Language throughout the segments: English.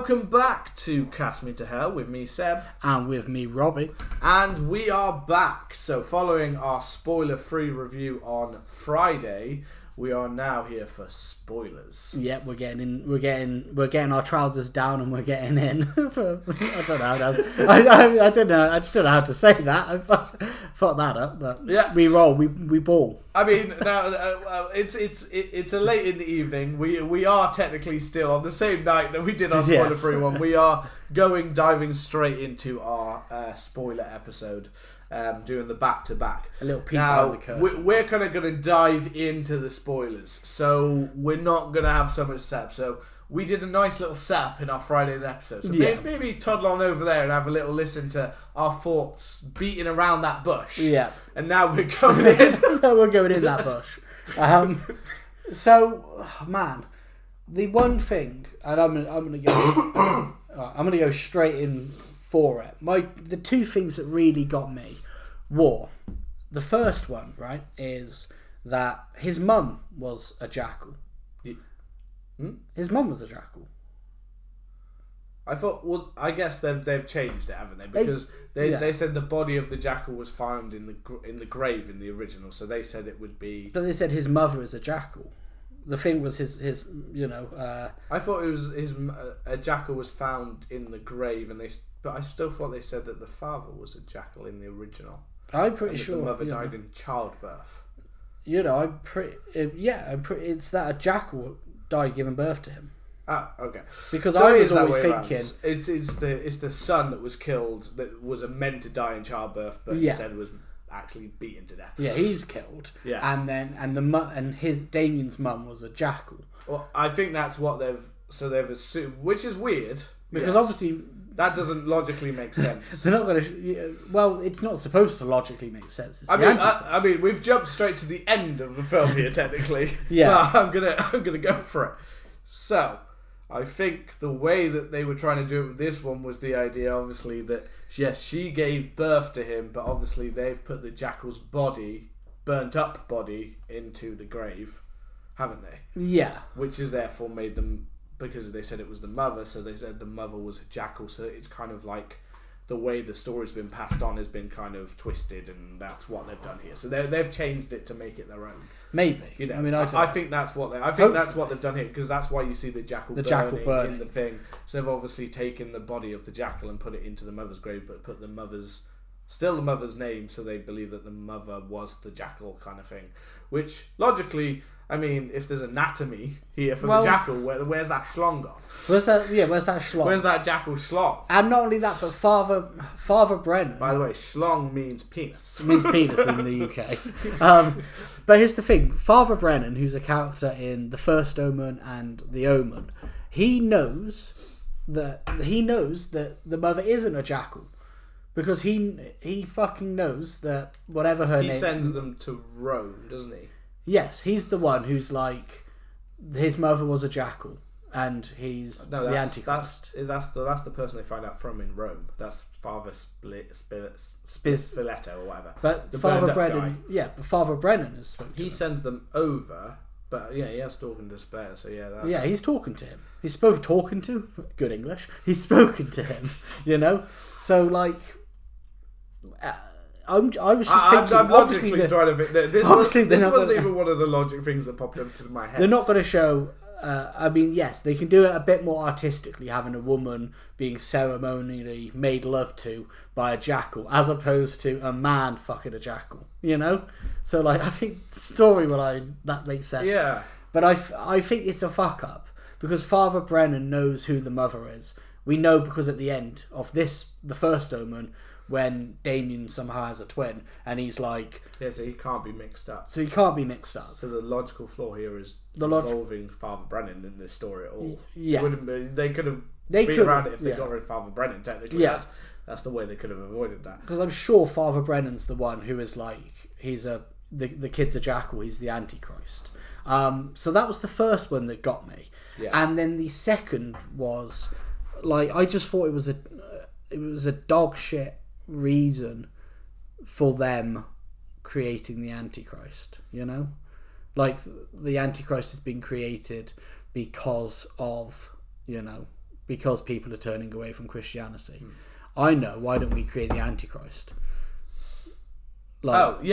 welcome back to Cast Me to Hell with me, Seb. And with me, Robbie. And we are back. So following our spoiler-free review on Friday, we are now here for spoilers. Yeah, we're getting our trousers down and we're getting in. I don't know. I don't know. I just don't know how to say that. I fucked that up, but yeah, we roll. We ball. I mean, now it's a late in the evening. We are technically still on the same night that we did our spoiler-free one. We are diving straight into our spoiler episode. Doing the back-to-back. A little peek behind the curtain. We're kind of going to dive into the spoilers, so we're not going to have so much setup. So we did a nice little setup in our Friday's episode. So maybe toddle on over there and have a little listen to our thoughts beating around that bush. Yeah. And now we're going in. Now we're going in that bush. So, man, the one thing, and I'm going to go straight in for it. The two things that really got me were, the first one, right, is that his mum was a jackal. His mum was a jackal. I thought, well, I guess they've changed it, haven't they? Because they said the body of the jackal was found in the grave in the original, so they said it would be. But they said his mother is a jackal. The thing was his I thought it was a jackal was found in the grave, but I still thought they said that the father was a jackal in the original. I'm pretty sure the mother died in childbirth. It's that a jackal died giving birth to him. Ah, okay. Because so I was always thinking it's the son that was killed that was meant to die in childbirth, but instead was actually beaten to death. Yeah, he's killed. Yeah, and his Damien's mum was a jackal. Well, I think that's what they've assumed, which is weird because obviously that doesn't logically make sense. They're not going to. Well, it's not supposed to logically make sense. It's I mean, we've jumped straight to the end of the film here, technically. Yeah, but I'm gonna go for it. So, I think the way that they were trying to do it with this one was the idea, obviously, that yes, she gave birth to him, but obviously they've put the jackal's burnt up body, into the grave, haven't they? Yeah. Which has therefore made them, because they said it was the mother, so they said the mother was a jackal, so it's kind of like the way the story's been passed on has been kind of twisted, and that's what they've done here. So they've changed it to make it their own. Maybe. I mean, I think that's what that's what they've done here, because that's why you see the jackal burning in the thing. So they've obviously taken the body of the jackal and put it into the mother's grave, but put the mother's name, so they believe that the mother was the jackal kind of thing. Which logically, I mean, if there's anatomy here for the jackal, where's that schlong gone? Where's that schlong? Where's that jackal schlong? And not only that, but Father Brennan. By the way, schlong means penis. It means penis in the UK. But here's the thing: Father Brennan, who's a character in The First Omen and The Omen, he knows that the mother isn't a jackal. Because he fucking knows that whatever her name... He sends them to Rome, doesn't he? Yes, he's the one who's like, his mother was a jackal, and he's the Antichrist. That's the person they find out from in Rome. That's Father Spiletto or whatever. But Father Brennan, but Father Brennan is spoken to He sends them over, but he has talking to spare, so he's talking to him. He's talking to good English. He's spoken to him, So like. I was just thinking. I'm logically trying to think. This wasn't even one of the logic things that popped into my head. They're not going to show. I mean, yes, they can do it a bit more artistically, having a woman being ceremonially made love to by a jackal, as opposed to a man fucking a jackal. So like, I think storyline that makes sense. Yeah. But I think it's a fuck up because Father Brennan knows who the mother is. We know because at the end of The First Omen, when Damien somehow has a twin, and he's like... Yeah, so he can't be mixed up. So the logical flaw here is involving Father Brennan in this story at all. Yeah. They could have been around it if they got rid of Father Brennan, technically. Yeah. That's the way they could have avoided that. Because I'm sure Father Brennan's the one who is like... The kid's a jackal, he's the Antichrist. So that was the first one that got me. Yeah. And then the second was... Like, I just thought it was a dog shit reason for them creating the Antichrist, like the Antichrist has been created because of because people are turning away from Christianity. I know. Why don't we create the Antichrist? That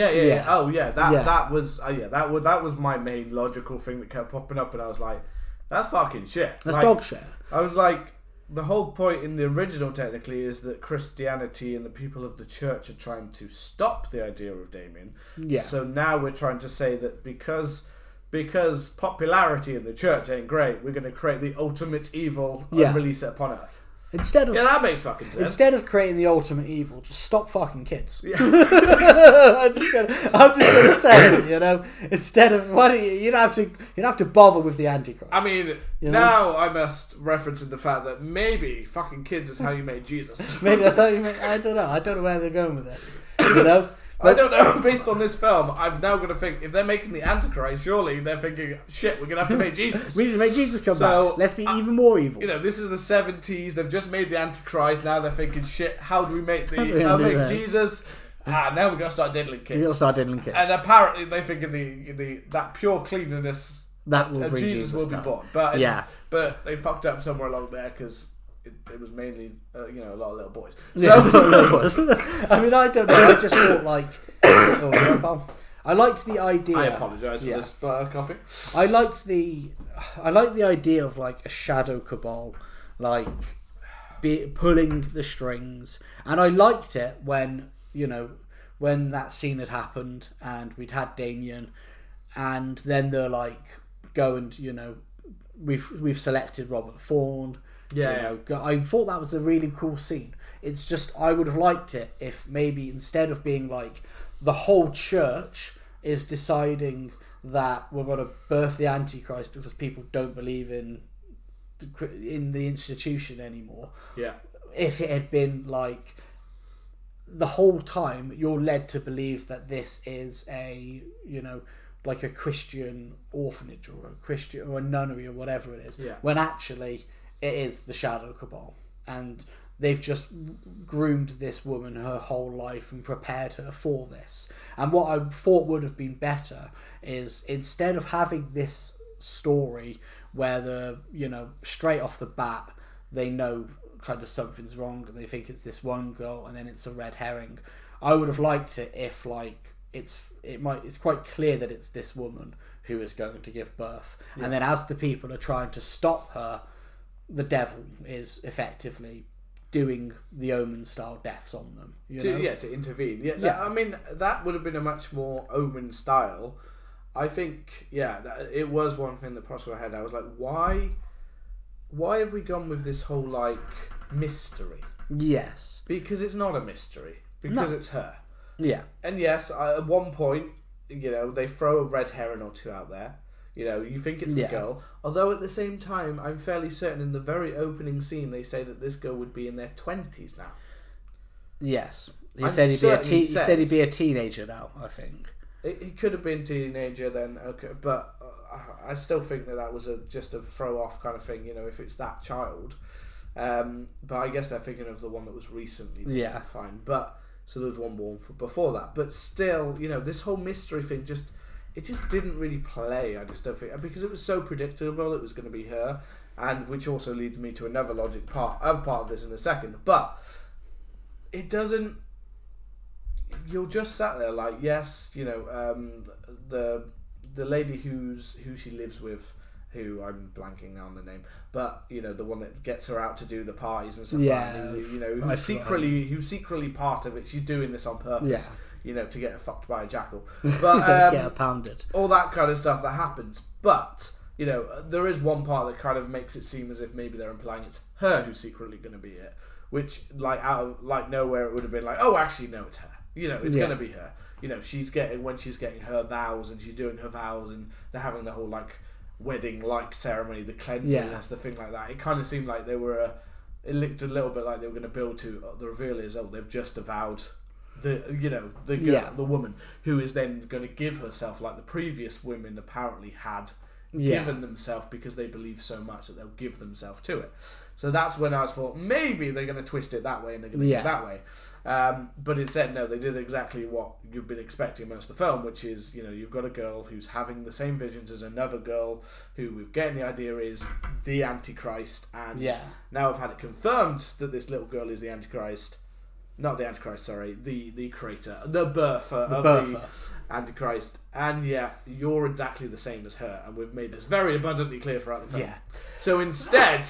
was my main logical thing that kept popping up, and I was like, that's fucking shit. That's dog shit. I was like, the whole point in the original technically is that Christianity and the people of the church are trying to stop the idea of Damien. Yeah. So now we're trying to say that because popularity in the church ain't great, we're going to create the ultimate evil and release it upon Earth. That makes fucking sense. Instead of creating the ultimate evil, just stop fucking kids. Yeah. I'm just gonna say it, you know. Instead of you don't have to bother with the Antichrist. I mean, now I must reference in the fact that maybe fucking kids is how you made Jesus. Maybe that's how you made. I don't know where they're going with this. You know. I don't know. Based on this film, I'm now going to think, if they're making the Antichrist, surely they're thinking, shit, we're going to have to make Jesus. We need to make Jesus come back. Let's be even more evil. You know, this is the 70s. They've just made the Antichrist. Now they're thinking, shit, how do we make Jesus? Now we're going to start diddling kids. We're going to start diddling kids. And apparently they think that pure cleanliness, that will bring Jesus will be born. But they fucked up somewhere along there because it was mainly, a lot of little boys. So, I mean, I don't know. I just thought I liked the idea. I apologise for this coffee. I liked the idea of like a shadow cabal, like pulling the strings, and I liked it when that scene had happened and we'd had Damien, and then they're like, go and we've selected Robert Thorne. I thought that was a really cool scene. It's just, I would have liked it if maybe instead of being like the whole church is deciding that we're going to birth the Antichrist because people don't believe in the institution anymore. Yeah. If it had been like the whole time you're led to believe that this is a like a Christian orphanage or a Christian or a nunnery or whatever it is, when actually it is the shadow cabal, and they've just groomed this woman her whole life and prepared her for this. And what I thought would have been better is, instead of having this story where straight off the bat they know kind of something's wrong and they think it's this one girl and then it's a red herring, I would have liked it if it's quite clear that it's this woman who is going to give birth, and then as the people are trying to stop her, the devil is effectively doing the Omen style deaths on them. To intervene. Yeah. I mean, that would have been a much more Omen style. I think, it was one thing that crossed my head. I was like, why have we gone with this whole like mystery? Yes. Because it's not a mystery. Because it's her. Yeah. And yes, at one point, they throw a red herring or two out there. You think it's the girl. Although at the same time, I'm fairly certain in the very opening scene, they say that this girl would be in their 20s now. Yes. He said he'd be a teenager now, I think. He could have been a teenager then, okay, but I still think that was just a throw-off kind of thing, if it's that child. But I guess they're thinking of the one that was recently. Yeah. Fine. But, so there was one born before that. But still, this whole mystery thing it just didn't really play. I just don't think, because it was so predictable it was going to be her, and which also leads me to another part of this in a second. But it doesn't. You're just sat there like, yes, the lady who she lives with, who I'm blanking now on the name, but the one that gets her out to do the parties and stuff. Who's secretly part of it. She's doing this on purpose. Yeah. To get her fucked by a jackal. But get her pounded. All that kind of stuff that happens. But, there is one part that kind of makes it seem as if maybe they're implying it's her who's secretly going to be it. Which, like, out of nowhere, it would have been like, oh, actually, no, it's her. It's going to be her. She's getting her vows, and she's doing her vows, and they're having the whole, like, wedding-like ceremony, the cleanliness, the thing like that. It kind of seemed like they were... it looked a little bit like they were going to build to... the reveal is, they've just avowed... the woman who is then going to give herself like the previous women apparently had given themselves because they believe so much that they'll give themselves to it. So that's when I thought maybe they're going to twist it that way and they're going to go that way. But instead, no, they did exactly what you've been expecting most of the film, which is, you've got a girl who's having the same visions as another girl who we're getting the idea is the Antichrist, and now we've had it confirmed that this little girl is the Antichrist. Not the Antichrist, sorry, the creator, the birther of the Antichrist. And you're exactly the same as her, and we've made this very abundantly clear throughout the film. So instead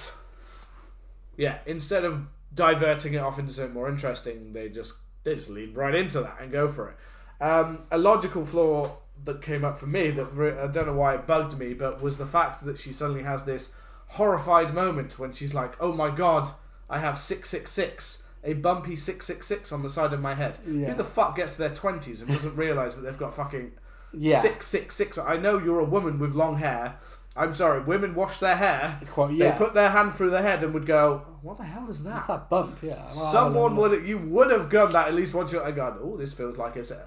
of diverting it off into something more interesting, they just lean right into that and go for it. A logical flaw that came up for me that I don't know why it bugged me, but was the fact that she suddenly has this horrified moment when she's like, oh my god, I have 666, a bumpy 666 on the side of my head. Who the fuck gets to their 20s and doesn't realise that they've got fucking 666? I know you're a woman with long hair. I'm sorry, women wash their hair. They put their hand through their head and would go, what the hell is that? What's that bump? Yeah. Someone would have gone that at least once. You're going, oh, this feels like it's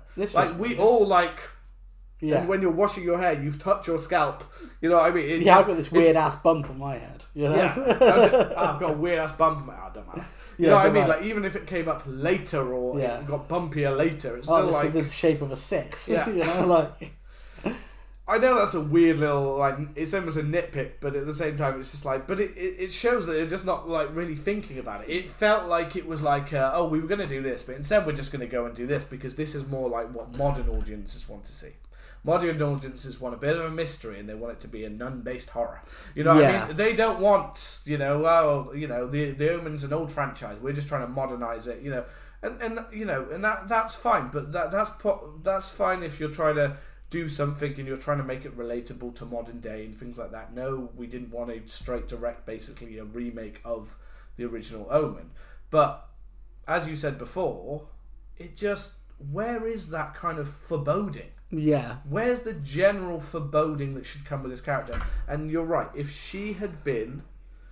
and when you're washing your hair, you've touched your scalp. You know what I mean? I've got this weird ass bump on my head. I've got a weird ass bump on my head. Oh, don't matter. You know what I mean? Like, even if it came up later or it got bumpier later, it's still this was in the shape of a 6. I know that's a weird little, it's almost a nitpick, but at the same time, it's just but it shows that they're just not, really thinking about it. It felt like it was we were going to do this, but instead we're just going to go and do this, because this is more like what modern audiences want to see. Modern audiences want a bit of a mystery, and they want it to be a nun-based horror. You know what I mean? They don't want, the Omen's an old franchise. We're just trying to modernise it, and that's fine, but that's fine if you're trying to do something and you're trying to make it relatable to modern day and things like that. No, we didn't want a straight direct, basically a remake of the original Omen. But as you said before, where is that kind of foreboding? Where's the general foreboding that should come with this character? And you're right, if she had been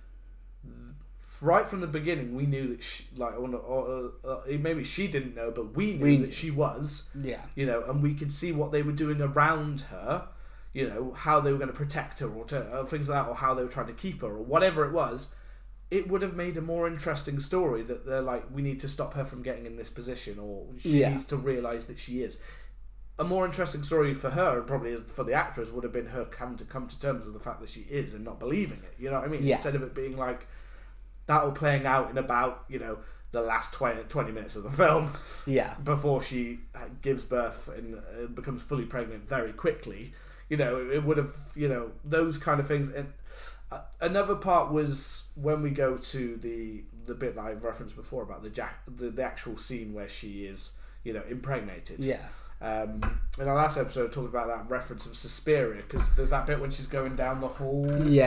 right from the beginning, we knew that she, maybe she didn't know, but we knew that she was. And we could see what they were doing around her. How they were going to protect her, or things like that, or how they were trying to keep her, or whatever it was. It would have made a more interesting story that they're we need to stop her from getting in this position, or she needs to realise that she is. A more interesting story for her, and probably for the actress, would have been her having to come to terms with the fact that she is and not believing it. You know what I mean? Instead of it being that all playing out in about, the last 20 minutes of the film. Before she gives birth and becomes fully pregnant very quickly. It would have, those kind of things. And another part was when we go to the bit that I referenced before about the actual scene where she is, impregnated. In our last episode, talked about that reference of Suspiria, because there's that bit when she's going down the hall.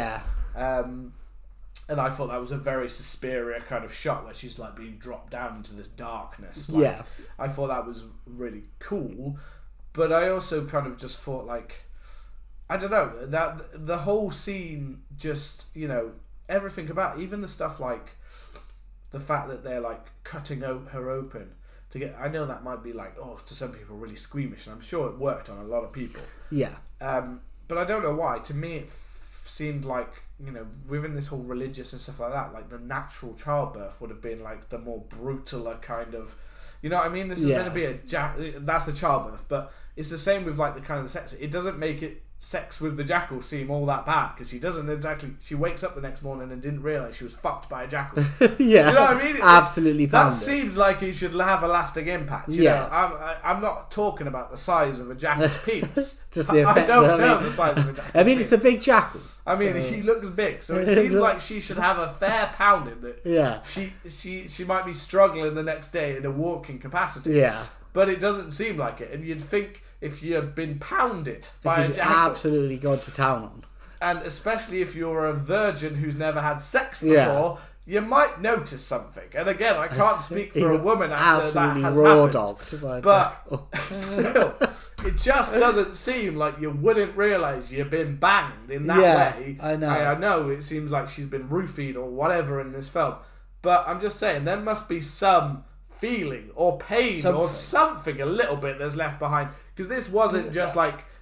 And I thought that was a very Suspiria kind of shot where she's being dropped down into this darkness. I thought that was really cool, but I also kind of just thought I don't know, that the whole scene just, everything about it, even the stuff the fact that they're cutting her open to get. I know that might be to some people really squeamish, and I'm sure it worked on a lot of people. But I don't know why. To me, it seemed within this whole religious and stuff like that, the natural childbirth would have been the more brutaler kind of. You know what I mean? This is going to be that's the childbirth, but it's the same with the kind of the sex. It doesn't make it sex with the jackal seem all that bad, because she doesn't exactly. She wakes up the next morning and didn't realise she was fucked by a jackal. You know what I mean? Absolutely. That seems like it should have a lasting impact. You know? I'm not talking about the size of a jackal's penis. Just the effect. I don't know the size of a jackal's penis. It's a big jackal. He looks big, so it seems like she should have a fair pounding. That she might be struggling the next day in a walking capacity. But it doesn't seem like it, and you'd think if you had been pounded by a jackal, absolutely gone to town on, and especially if you're a virgin who's never had sex before, you might notice something. And again, I can't speak for a woman after that has happened, but still, it just doesn't seem like you wouldn't realise you've been banged in that way. I know. I know it seems like she's been roofied or whatever in this film, but I'm just saying there must be some feeling or pain or something a little bit that's left behind, because this wasn't just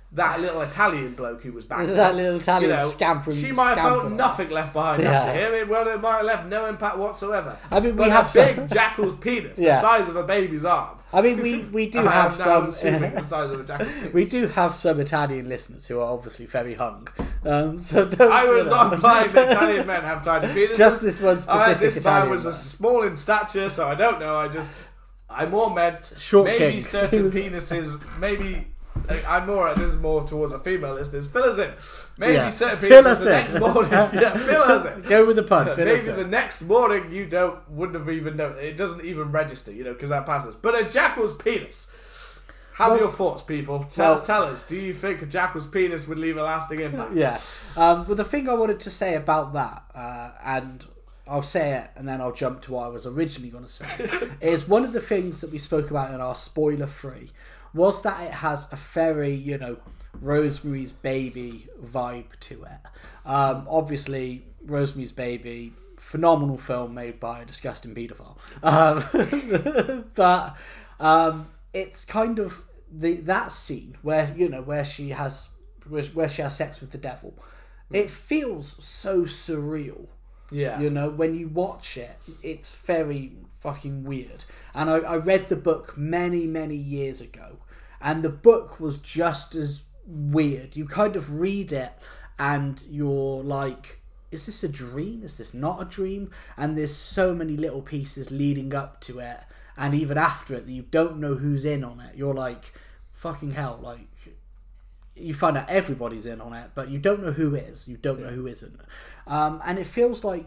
that little Italian bloke who was back there, that little Italian scampering. She might have felt nothing left behind after him. It might have left no impact whatsoever. I mean, we have big jackal's penis, the size of a baby's arm. I mean, we do have some. The size of a jackal's penis. We do have some Italian listeners who are obviously very hung. So don't. I was not implying that Italian men have tiny penises. Just this one specific this Italian time was man. small in stature, so I don't know. I more meant Short maybe king. certain penises, maybe. This is more towards a female listeners. Fill us in. Maybe certain penises the next morning. Fill us in. Go with the pun. Maybe the next morning you wouldn't have even known. It doesn't even register, because that passes. But a jackal's penis. Have your thoughts, people. Tell us. Do you think a jackal's penis would leave a lasting impact? Yeah. Well, the thing I wanted to say about that, and I'll say it, and then I'll jump to what I was originally going to say, is one of the things that we spoke about in our spoiler-free was that it has a very, Rosemary's Baby vibe to it. Obviously, Rosemary's Baby, phenomenal film made by a disgusting paedophile. But it's kind of that scene where she has sex with the devil. It feels so surreal. Yeah. When you watch it, it's very fucking weird. And I read the book many, many years ago, and the book was just as weird. You kind of read it and you're like, is this a dream? Is this not a dream? And there's so many little pieces leading up to it, and even after it, that you don't know who's in on it. You're like, fucking hell, like, you find out everybody's in on it, but you don't know who is. You don't know who isn't. And it feels like,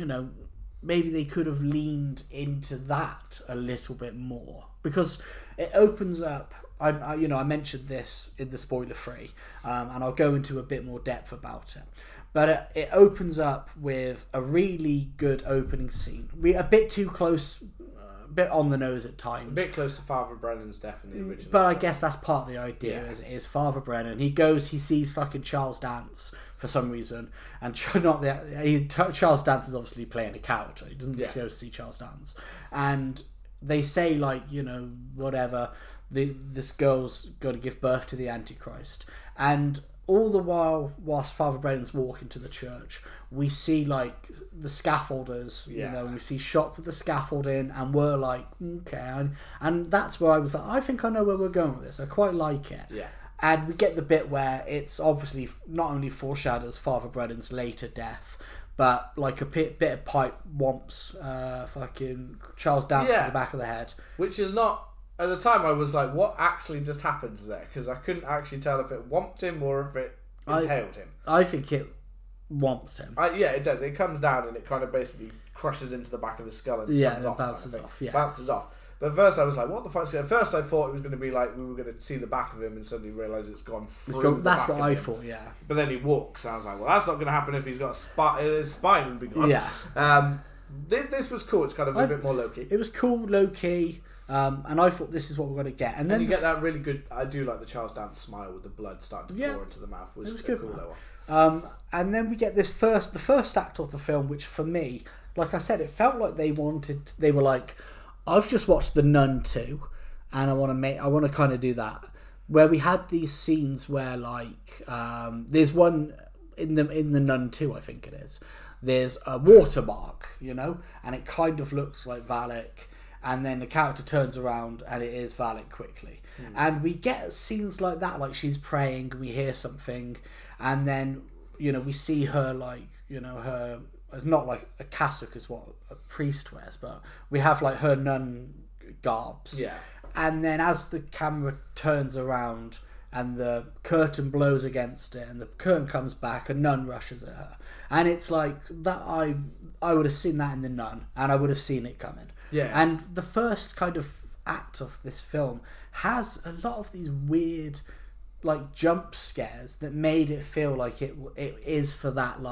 maybe they could have leaned into that a little bit more, because it opens up. I mentioned this in the spoiler free, and I'll go into a bit more depth about it. But it opens up with a really good opening scene. We're a bit too close, a bit on the nose at times. A bit close to Father Brennan's death in the original. But I guess that's part of the idea. As it is Father Brennan. He sees fucking Charles Dance for some reason, and Charles Dance is obviously playing a character. He doesn't go see Charles Dance, and they say whatever. This girl's got to give birth to the Antichrist, and all the whilst Father Brennan's walking to the church, we see the scaffolders, and we see shots of the scaffolding, and we're like, okay, and that's where I was like, I think I know where we're going with this. I quite like it. Yeah. And we get the bit where it's obviously not only foreshadows Father Brennan's later death, but like a bit of pipe whomps fucking Charles Dance in the back of the head. Which is not... At the time, I was like, what actually just happened there? Because I couldn't actually tell if it whomped him or if it impaled him. I think it whomps him. It does. It comes down and it kind of basically crushes into the back of his skull and comes off. Bounces off. Bounces off. But at first I was like, what the fuck? At first I thought it was going to be like we were going to see the back of him and suddenly realise it's gone through That's what I thought, yeah. But then he walks, and I was like, well, that's not going to happen if he's got his spine would be gone. Yeah. This was cool. It's kind of a bit more low-key. It was cool, low-key, and I thought this is what we're going to get. And then you get that really good... I do like the Charles Dance smile with the blood starting to pour into the mouth. It was good. Cool one. And then we get the first act of the film, which for me, like I said, it felt like they were like, I've just watched The Nun 2, and I want to kind of do that, where we had these scenes where there's one in the Nun 2, I think it is. There's a watermark, and it kind of looks like Valak, and then the character turns around and it is Valak quickly. And we get scenes like that, like she's praying, we hear something, and then we see her her. It's not like a cassock is what a priest wears, but we have her nun garbs. Yeah. And then as the camera turns around and the curtain blows against it and the curtain comes back, a nun rushes at her. And it's like that. I would have seen that in The Nun, and I would have seen it coming. Yeah. And the first kind of act of this film has a lot of these weird jump scares that made it feel like it is for that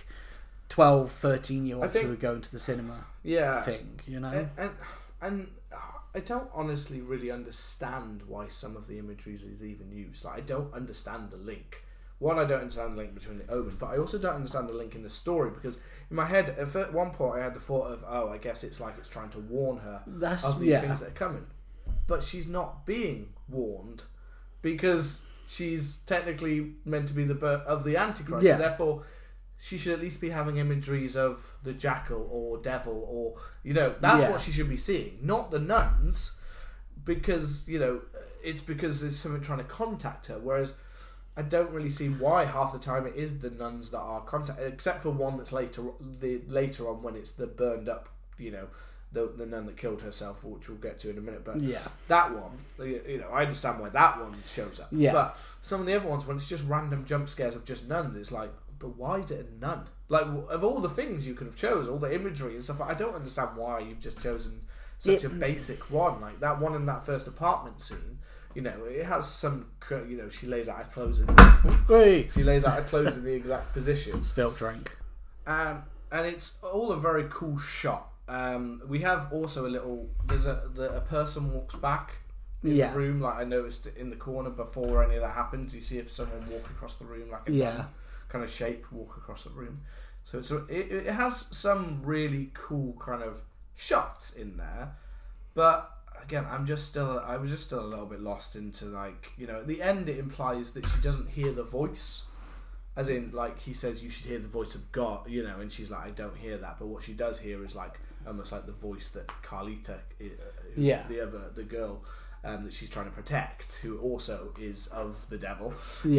12, 13-year-olds who are going to the cinema thing, And I don't honestly really understand why some of the imagery is even used. I don't understand the link. One, I don't understand the link between the Omen, but I also don't understand the link in the story, because in my head, at one point I had the thought of, I guess it's it's trying to warn her of these things that are coming. But she's not being warned, because she's technically meant to be the birth of the Antichrist. Yeah. So therefore, she should at least be having imageries of the jackal or devil, or that's what she should be seeing, not the nuns, because it's because there's something trying to contact her. Whereas I don't really see why half the time it is the nuns that are contacted, except for one that's later on when it's the burned up, the nun that killed herself, which we'll get to in a minute. But that one, I understand why that one shows up. Yeah. But some of the other ones, when it's just random jump scares of just nuns, it's like, but why is it a nun? Like, of all the things you could have chosen, all the imagery and stuff, I don't understand why you've just chosen such a basic one. Like that one in that first apartment scene, it has some, she lays out her clothes in the exact position. Spilt drink. And it's all a very cool shot. We have also there's a person walks back in the room, like I noticed in the corner before any of that happens. You see someone walk across the room like a nun kind of shape walk across the room. So it has some really cool kind of shots in there, but again, I was just still a little bit lost into, like, at the end it implies that she doesn't hear the voice, as in, like, he says you should hear the voice of God, and she's like, I don't hear that, but what she does hear is like almost like the voice that Carlita, the girl that she's trying to protect, who also is of the devil,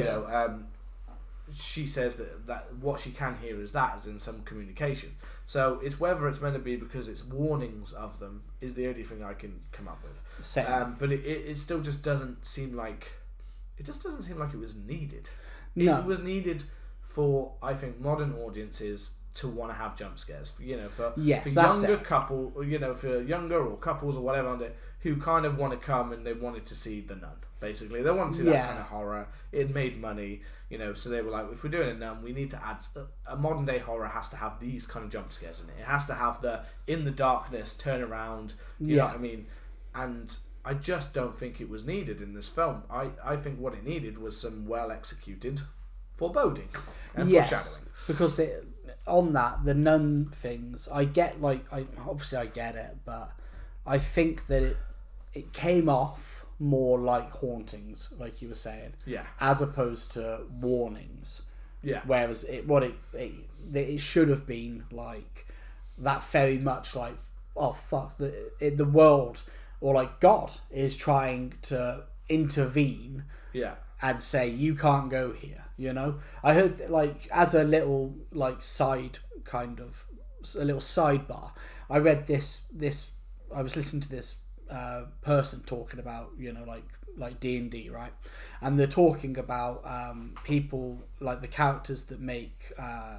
she says that what she can hear is that, as in some communication. So it's whether it's meant to be because it's warnings of them is the only thing I can come up with. Same. But it still just doesn't seem like it was needed. No. It was needed for, I think, modern audiences to want to have jump scares. For younger couple, for younger or couples or whatever, who kind of want to come and they wanted to see the Nun. Basically, they wanted to see that kind of horror. It made money, so they were like, if we're doing a Nun, we need to add a modern day horror has to have these kind of jump scares in it. It has to have the in the darkness, turn around. You know what I mean? And I just don't think it was needed in this film. I think what it needed was some well executed foreboding and foreshadowing. Because on that, the nun things, I get, obviously I get it, but I think that it came off more like hauntings, like you were saying, as opposed to warnings. Whereas it should have been like that, very much like, oh fuck, the world, or like God is trying to intervene. And say you can't go here. I heard, like, as a little side kind of a little sidebar, I read this. I was listening to this person talking about like D&D, right? And they're talking about people, like the characters that make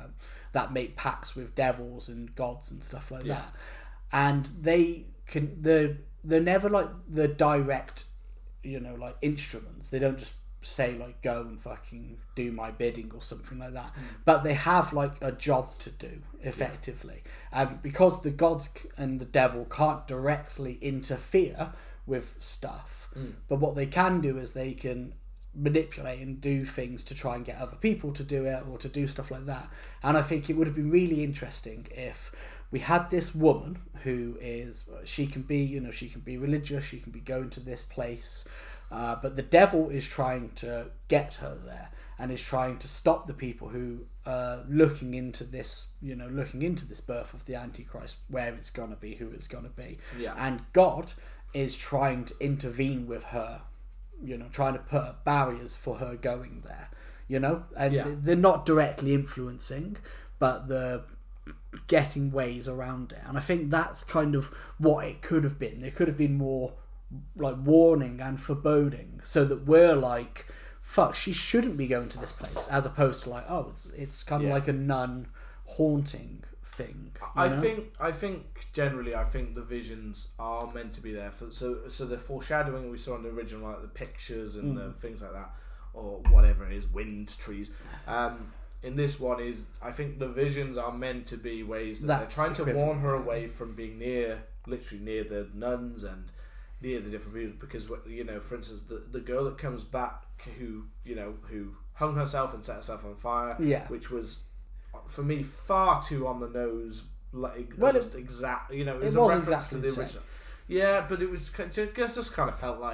pacts with devils and gods and stuff like that, and they're never like the direct, like instruments. They don't just say like go and fucking do my bidding or something like that, but they have like a job to do effectively, and because the gods and the devil can't directly interfere with stuff, but what they can do is they can manipulate and do things to try and get other people to do it or to do stuff like that. And I think it would have been really interesting if we had this woman who is, she can be religious, she can be going to this place, but the devil is trying to get her there and is trying to stop the people who are looking into this birth of the Antichrist, where it's going to be, who it's going to be. And God is trying to intervene with her, trying to put barriers for her going there, and they're not directly influencing, but they're getting ways around it. And I think that's kind of what it could have been. There could have been more like warning and foreboding, so that we're like, fuck, she shouldn't be going to this place, as opposed to like, oh, it's kind of like a nun haunting thing. I think generally, I think the visions are meant to be there for, so the foreshadowing we saw in the original, like the pictures and the things like that, or whatever it is, wind, trees. In this one is, I think the visions are meant to be ways that they're trying to warn her away from being literally near the nuns and near the different people, because for instance, the girl that comes back who hung herself and set herself on fire, which was for me far too on the nose, like almost exact. It was a reference to the original. Yeah, but it was just kind of felt like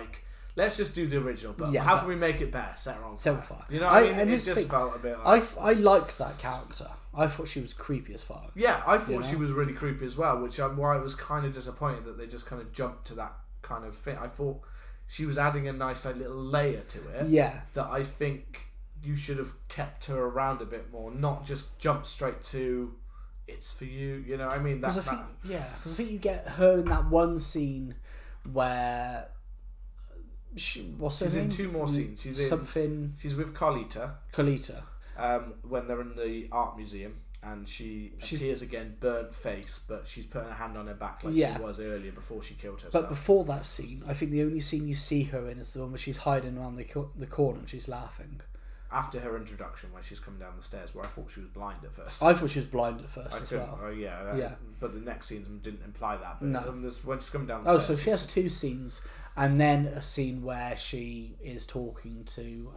let's just do the original, but how can we make it better? Set her on fire. You know what I mean? And it just felt a bit like... I liked that character. I thought she was creepy as fuck. Yeah, I thought she was really creepy as well, which why I was kind of disappointed that they just kind of jumped to that kind of thing. I thought she was adding a nice little layer to it. Yeah. That I think you should have kept her around a bit more, not just jump straight to it's for you. You know what I mean? Because I think you get her in that one scene where... she's in two more scenes. She's with Carlita. When they're in the art museum, and she appears again, burnt face, but she's putting her hand on her back like she was earlier before she killed herself. But before that scene, I think the only scene you see her in is the one where she's hiding around the corner and she's laughing. After her introduction, when she's coming down the stairs, where I thought she was blind at first. I thought she was blind at first as well. Oh yeah. But the next scenes didn't imply that. But no. When she's coming down the stairs. So she has two scenes, and then a scene where she is talking to,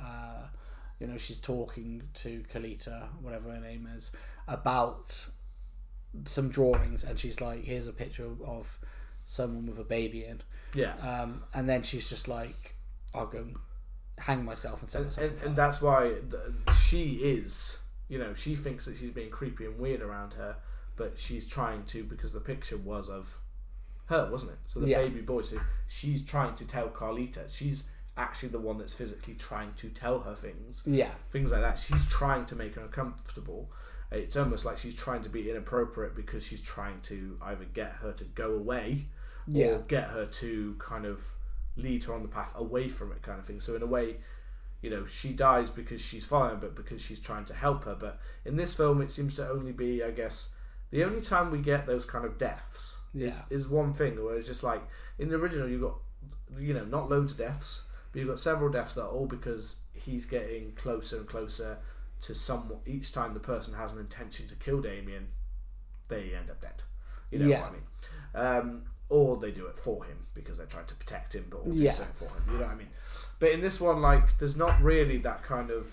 she's talking to Carlita, whatever her name is, about some drawings, and she's like, "Here's a picture of someone with a baby in." Yeah. And then she's just like, "I'll go hang myself and set myself on fire." And that's why she is, she thinks that she's being creepy and weird around her, but she's trying to, because the picture was of her, wasn't it? So the baby boy, so she's trying to tell Carlita. She's actually the one that's physically trying to tell her things. Yeah. Things like that. She's trying to make her uncomfortable. It's almost like she's trying to be inappropriate because she's trying to either get her to go away or get her to kind of lead her on the path away from it, kind of thing. So in a way, she dies because she's following, but because she's trying to help her. But in this film, it seems to only be, I guess, the only time we get those kind of deaths is one thing, where it's just like, in the original, you've got, not loads of deaths, but you've got several deaths that are all because he's getting closer and closer to someone. Each time the person has an intention to kill Damien, they end up dead. You know what I mean? Or they do it for him because they're trying to protect him, but all do something for him. You know what I mean? But in this one, there's not really that kind of,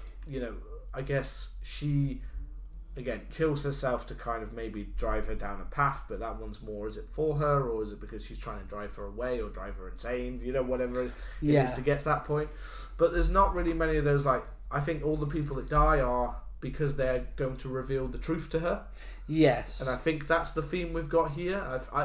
I guess she, again, kills herself to kind of maybe drive her down a path, but that one's more, is it for her, or is it because she's trying to drive her away or drive her insane? Whatever it is to get to that point. But there's not really many of those, I think all the people that die are because they're going to reveal the truth to her. Yes. And I think that's the theme we've got here.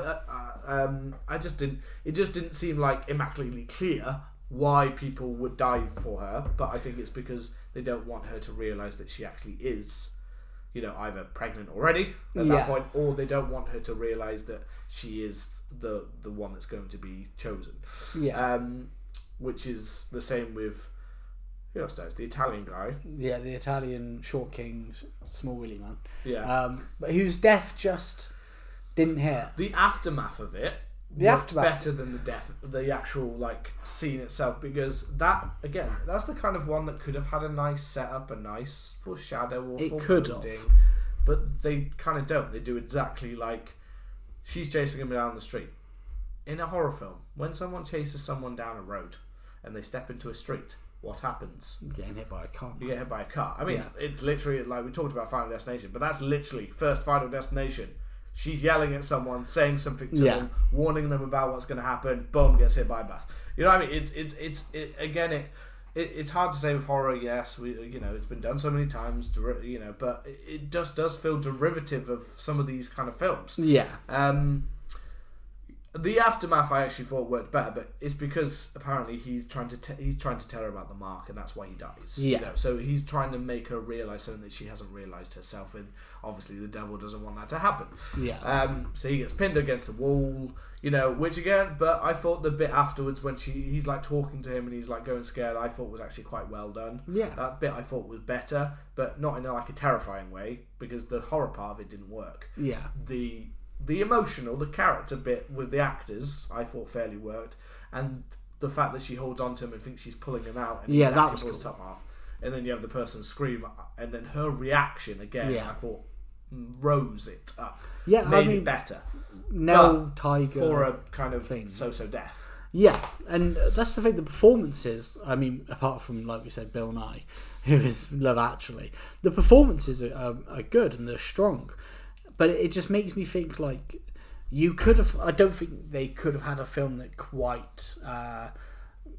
It just didn't seem like immaculately clear why people would die for her, but I think it's because they don't want her to realise that she actually is, either pregnant already at that point, or they don't want her to realise that she is the one that's going to be chosen. Yeah. Which is the same with, who else does? The Italian guy. Yeah, the Italian short king, small willy man. Yeah. But whose death just didn't hit. The aftermath of it better than the actual scene itself, because that, again, that's the kind of one that could have had a nice setup, a nice foreshadow or foreboding, but they kind of don't. They do exactly like she's chasing him down the street. In a horror film, when someone chases someone down a road and they step into a street, what happens? You're getting hit by a car. You get hit by a car. I mean, it's literally, we talked about Final Destination, but that's literally first Final Destination. She's yelling at someone, saying something to them, warning them about what's going to happen. Boom, gets hit by a bus. You know what I mean? It's hard to say with horror. Yes, it's been done so many times. But it just does feel derivative of some of these kind of films. Yeah. The aftermath I actually thought worked better, but it's because apparently he's trying to tell her about the mark, and that's why he dies. Yeah. So he's trying to make her realise something that she hasn't realised herself, and obviously the devil doesn't want that to happen. Yeah. So he gets pinned against the wall, which again, but I thought the bit afterwards when he's talking to him and he's going scared, I thought was actually quite well done. Yeah. That bit I thought was better, but not in a terrifying way, because the horror part of it didn't work. Yeah. The emotional, the character bit with the actors, I thought fairly worked, and the fact that she holds on to him and thinks she's pulling him out, and that was cool. Top half, and then you have the person scream, and then her reaction again, I thought rose it up, made it better. Nell Tiger for a kind of thing. So-so death. Yeah, and that's the thing. The performances, I mean, apart from, like we said, Bill Nye, who is Love Actually, the performances are good and they're strong. But it just makes me think you could have. I don't think they could have had a film that quite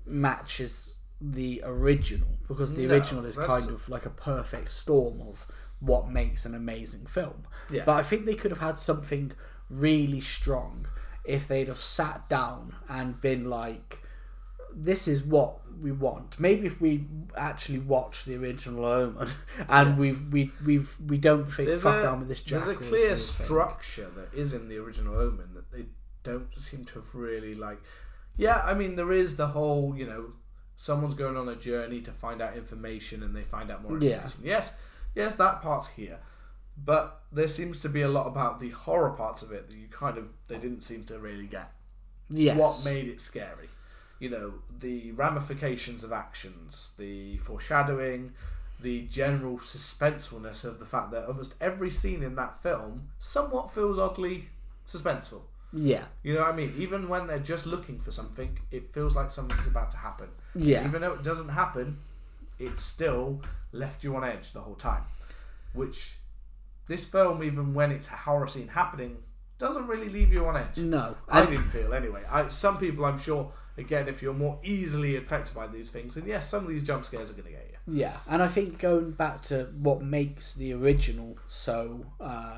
matches the original, because the original is kind of like a perfect storm of what makes an amazing film. Yeah. But I think they could have had something really strong if they'd have sat down and been like, this is what we want. Maybe if we actually watch the original Omen and we don't think fuck around with this jackal. There's a clear structure that is in the original Omen that they don't seem to have really like. Yeah, I mean there is the whole, someone's going on a journey to find out information and they find out more information. Yes, that part's here. But there seems to be a lot about the horror parts of it that they didn't seem to really get. Yes. What made it scary? The ramifications of actions, the foreshadowing, the general suspensefulness of the fact that almost every scene in that film somewhat feels oddly suspenseful. Yeah. You know what I mean? Even when they're just looking for something, it feels like something's about to happen. Yeah. Even though it doesn't happen, it's still left you on edge the whole time. Which, this film, even when it's a horror scene happening, doesn't really leave you on edge. No. I didn't feel anyway. Some people, I'm sure, again, if you're more easily affected by these things, then yes, some of these jump scares are going to get you. Yeah, and I think going back to what makes the original so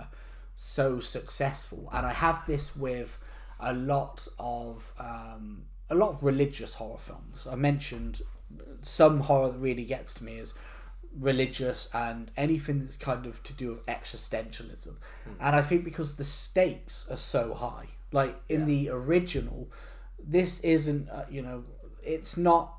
successful, and I have this with a lot of religious horror films. I mentioned some horror that really gets to me is religious and anything that's kind of to do with existentialism. And I think because the stakes are so high, like in the original, this isn't it's not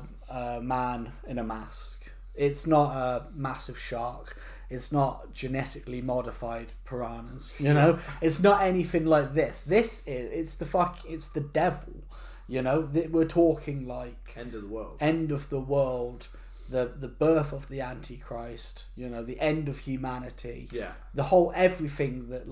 a man in a mask, it's not a massive shark, it's not genetically modified piranhas, it's not anything like this. It's the devil, we're talking like end of the world, the birth of the Antichrist, the end of humanity, the whole everything that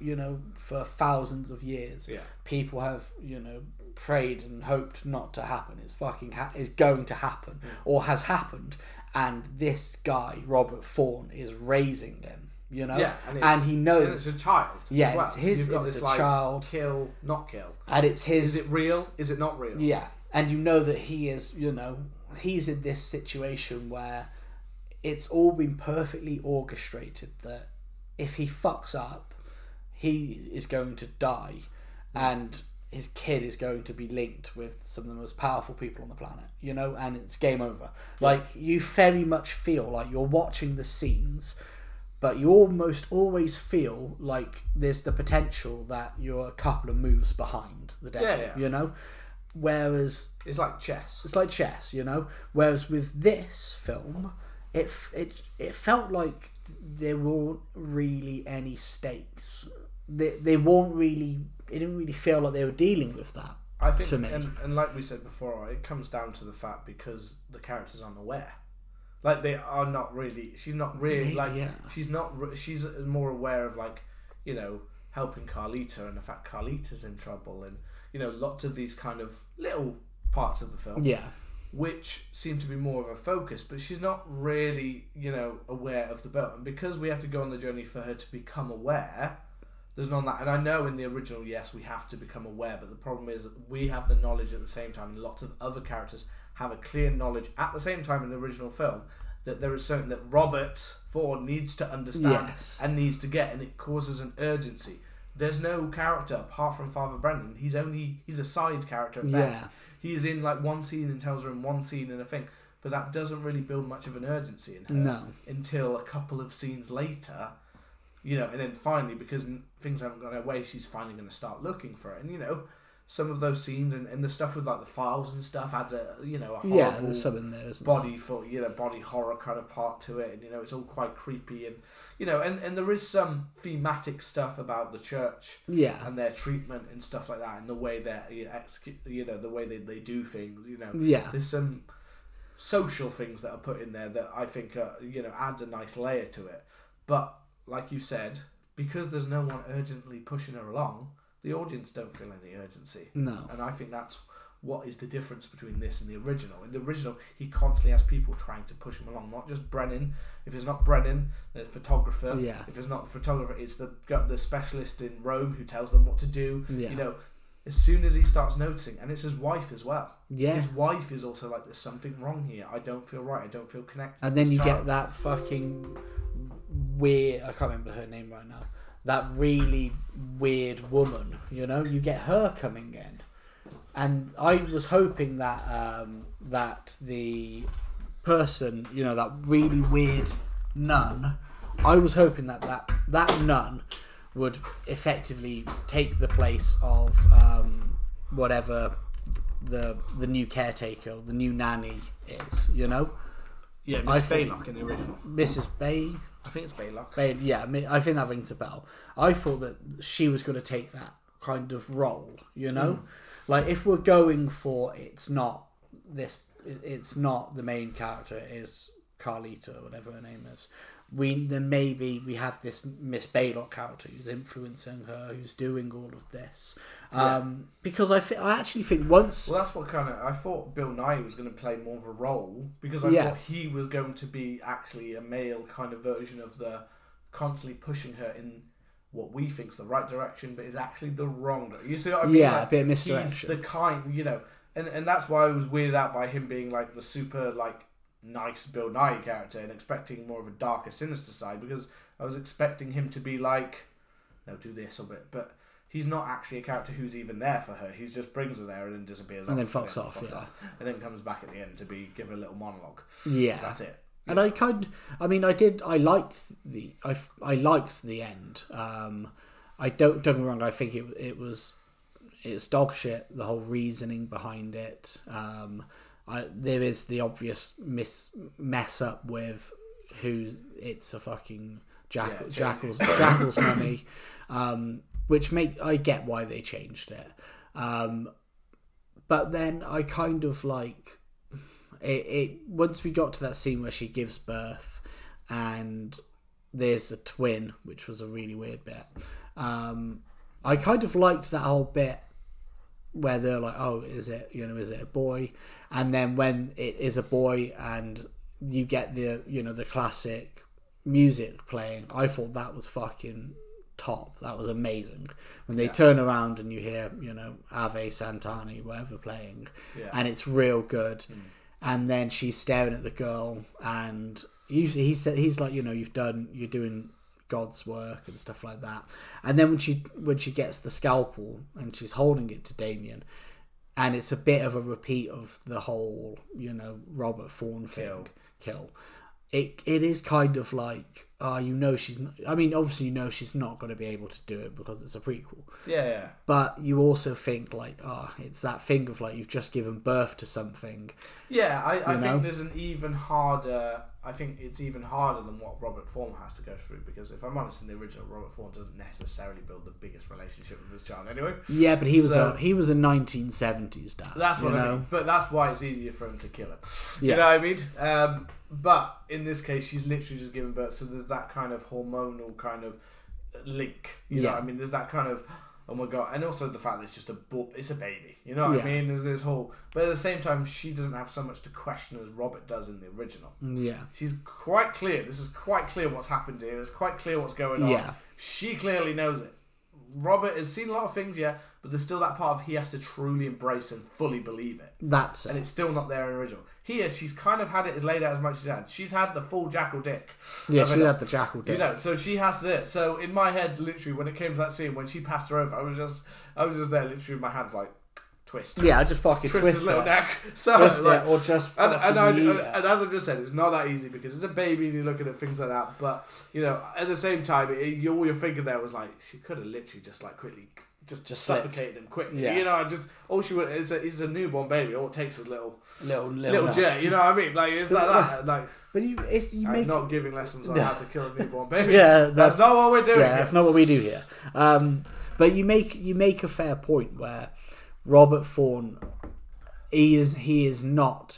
for thousands of years people have prayed and hoped not to happen is going to happen or has happened, and this guy Robert Thorne is raising them, and he knows, and it's a child. Yeah, well. It's his. It's a child. Kill, not kill. And it's his. Is it real? Is it not real? Yeah, and that he is. He's in this situation where it's all been perfectly orchestrated. That if he fucks up, he is going to die, and his kid is going to be linked with some of the most powerful people on the planet, and it's game over. Like, you very much feel like you're watching the scenes, but you almost always feel like there's the potential that you're a couple of moves behind the devil, Whereas it's like chess. Whereas with this film, it felt like there weren't really any stakes. They weren't really. It didn't really feel like they were dealing with that. I think, to me. And like we said before, it comes down to the fact because the characters aren't aware. Like, they are not really. She's not really She's not. She's more aware of helping Carlita, and the fact Carlita's in trouble, and lots of these kind of little parts of the film. Yeah. Which seem to be more of a focus, but she's not really aware of the belt, and because we have to go on the journey for her to become aware. There's none of that. And I know in the original, yes, we have to become aware, but the problem is that we have the knowledge at the same time, and lots of other characters have a clear knowledge at the same time in the original film that there is something that Robert Ford needs to understand and needs to get, and it causes an urgency. There's no character apart from Father Brendan. He's a side character at best. He is in one scene and tells her in one scene and a thing, but that doesn't really build much of an urgency in her until a couple of scenes later. And then finally, because things haven't gone her way, she's finally going to start looking for it. And, some of those scenes and the stuff with, the files and stuff adds a horrible there's some in there, isn't body horror kind of part to it. And, it's all quite creepy. And, and there is some thematic stuff about the church and their treatment and stuff like that, and the way they execute, the way they do things, There's some social things that are put in there that I think, adds a nice layer to it. But, like you said, because there's no one urgently pushing her along, the audience don't feel any urgency. No. And I think that's what is the difference between this and the original. In the original, he constantly has people trying to push him along, not just Brennan. If it's not Brennan, the photographer. Yeah. If it's not the photographer, it's the specialist in Rome who tells them what to do. Yeah. as soon as he starts noticing, and it's his wife as well. Yeah. His wife is also like, there's something wrong here. I don't feel right. I don't feel connected. And then you get that fucking weird, I can't remember her name right now, that really weird woman, you know? You get her coming in. And I was hoping that that the person, you know, that really weird nun, I was hoping that nun would effectively take the place of whatever the new caretaker, the new nanny is, you know? Yeah, Miss Baylock in the original. Mrs. Bay? I think it's Baylock. Yeah, I think that rings a bell. I thought that she was going to take that kind of role, you know? Like, if we're going for it's not the main character, it is Carlita, or whatever her name is, then maybe we have this Miss Baylock character who's influencing her, who's doing all of this. Because I actually think once... Well, that's what I thought Bill Nighy was going to play more of a role, because I thought he was going to be actually a male kind of version of the constantly pushing her in what we think's the right direction, but is actually the wrong direction. You see what I mean? Yeah, like, a bit of misdirection. He's the kind, you know, and that's why I was weirded out by him being like the super, like, nice Bill Nighy character and expecting more of a darker, sinister side, because I was expecting him to be like, no, do this a bit, but he's not actually a character who's even there for her. He just brings her there and then disappears and then fucks off, and then comes back at the end to give a little monologue. Yeah, that's it. And I liked the end. I don't get me wrong, I think it's dog shit, the whole reasoning behind it. There is the obvious mess up with who it's a fucking Jackal's mummy, which I get why they changed it. But then I kind of like it once we got to that scene where she gives birth and there's a twin, which was a really weird bit. I kind of liked that whole bit where they're like, oh, is it a boy? And then when it is a boy and you get the classic music playing, I thought that was fucking top. That was amazing. When they turn around and you hear, Ave Santana, whatever playing, and it's real good. And then she's staring at the girl, and usually he's like, you're doing God's work and stuff like that. And then when she gets the scalpel and she's holding it to Damien, and it's a bit of a repeat of the whole Robert Thorne thing, kill. It is kind of like she's not, obviously she's not going to be able to do it because it's a prequel. Yeah. But you also think like, it's that thing of like you've just given birth to something. Yeah, I think there's an even harder. I think it's even harder than what Robert Thorne has to go through, because if I'm honest, in the original, Robert Thorne doesn't necessarily build the biggest relationship with his child anyway. Yeah, but he was a 1970s dad. That's what I mean. But that's why it's easier for him to kill him. Yeah. You know what I mean? But in this case, she's literally just giving birth, so there's that kind of hormonal kind of link. You know what I mean? There's that kind of, oh my god, and also the fact that it's just it's a baby. You know what I mean? There's this whole, but at the same time, she doesn't have so much to question as Robert does in the original. Yeah, she's quite clear. This is quite clear what's happened here. It's quite clear what's going on. Yeah, she clearly knows it. Robert has seen a lot of things, but there's still that part of he has to truly embrace and fully believe it. That's it. And it's still not there in the original. Here, she's kind of had it as laid out as much as she's had. She's had the full jackal dick. Yeah, she had the jackal dick. So she has it. So in my head, literally, when it came to that scene, when she passed her over, I was just there, literally, with my hands like, twist. Yeah, I just fucking twist his little neck. So twist it, or just and as I just said, it's not that easy because it's a baby and you're looking at things like that. But at the same time, all you're thinking there was like, she could have literally just like quickly just suffocated him quickly. Yeah. All she would is a newborn baby. All it takes is a little jet. You know what I mean? Like it's like that. Like, but I'm not giving lessons on how to kill a newborn baby. Yeah, that's not what we're doing. Yeah, that's not what we do here. But you make a fair point where Robert Thorne, he is not